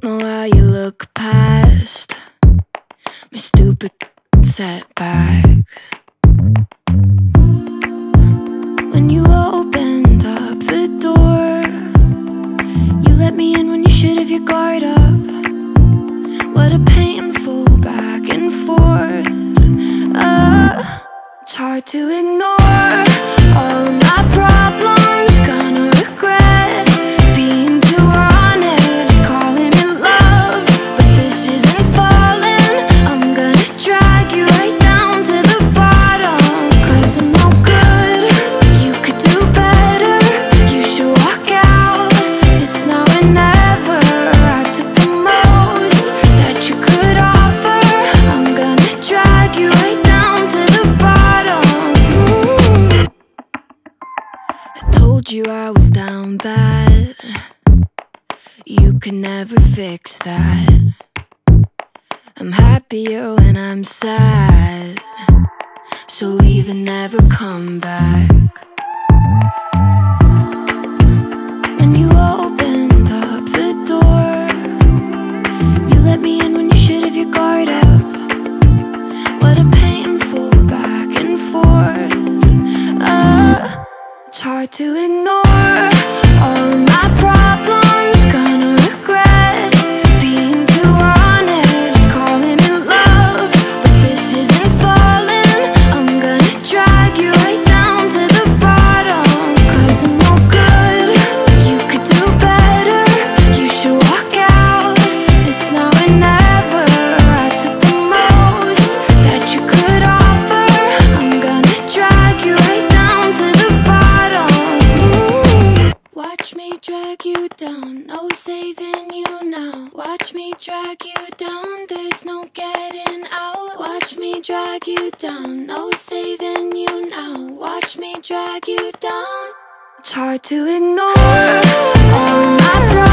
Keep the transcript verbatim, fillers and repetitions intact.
don't know how you look past my stupid setbacks. When you opened up the door, you let me in when you should have your guard up. What a painful back and forth. uh, It's hard to ignore all of my problems. Gonna regret being too honest, calling it love, but this isn't falling. I'm gonna drag you right down to the bottom, cause I'm no good. You could do better, you should walk out. It's now or never. I took the most that you could offer. I'm gonna drag you right down to the bottom. mm. I told you I was down bad, you could never fix that. I'm happier when I'm sad, so leave and never come back. When you opened up the door, you let me in when you should have your guard up. What a painful back and forth. uh, It's hard to ignore all of my problems. Gonna regret being too honest, calling it love, but this isn't falling. I'm gonna drag you right down to the bottom, cause I'm no good. You could do better, you should walk out. It's now or never. I took the most that you could offer. I'm gonna drag you right down to the bottom. mm. Watch me drag you down, no saving you now. Watch me drag you down, there's no getting out. Watch me drag you down, no saving you now. Watch me drag you down. It's hard to ignore all my problems.